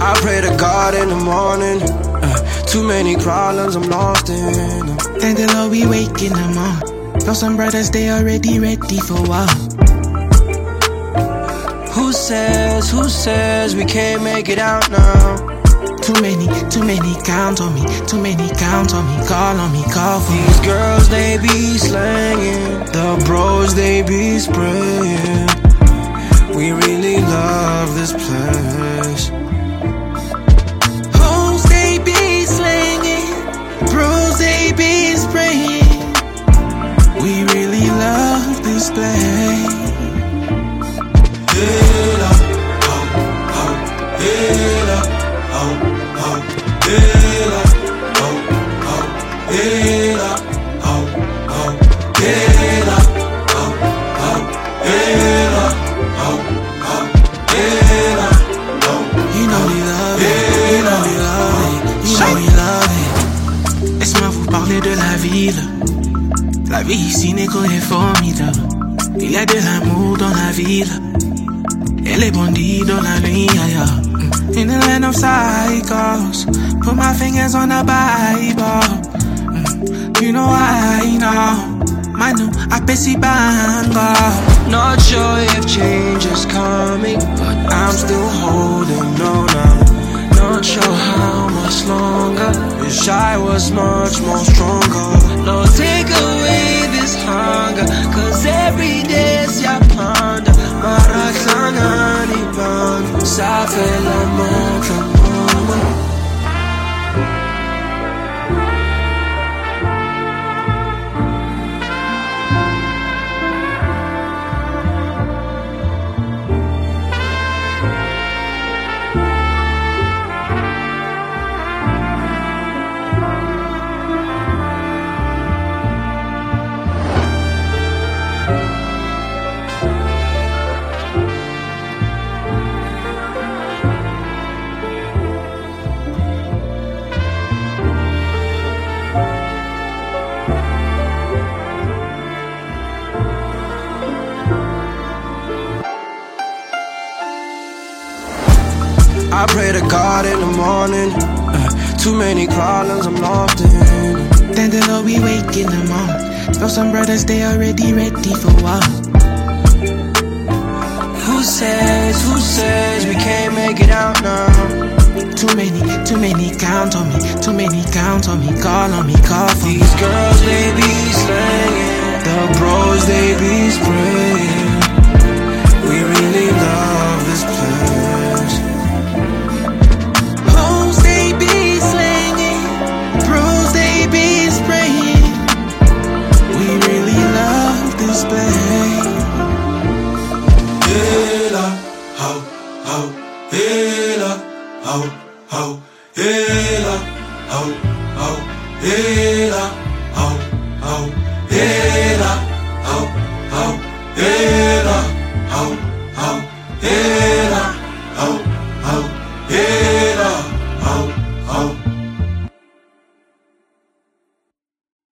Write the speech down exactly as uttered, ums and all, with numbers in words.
I pray to God in the morning. uh, Too many problems I'm lost in. Thank the Lord we waking them up. Know some brothers, they already ready for war. Who says, who says we can't make it out now? Too many, too many count on me. Too many count on me. Call on me, call for me. These girls, they be slanging. The bros, they be spraying. We really love this place. Hoes, they be slanging. Bros, they be spraying. We really love this place. Hela, oh, oh, hela, oh, oh, hela, oh, oh, hela, oh, oh, hela, oh, oh, hela, oh, oh, hela, oh. You know we love it, you know we love it, you know we love it. Laisse-moi vous parler de la ville. La vie ici n'est est formidable. Il y a de l'amour dans la ville. Et les bandits dans la nuit ailleurs. In the land of cycles, put my fingers on the Bible. mm. You know I know, my new Apesi banger. Not sure if change is coming, but I'm still holding on now. Not sure how much longer. Wish I was much more stronger. Lord, take away this hunger, cause every day's ya ponder. Maraklanga ni ban, sa fait la montre moment. I pray to God in the morning. uh, Too many problems I'm lost in. Thank the Lord we waking them up. Know some brothers, they already ready for war. Who says, who says we can't make it out now? Too many, too many count on me. Too many count on me. Call on me, call for me. These girls, they be slanging. The bros, they be spraying.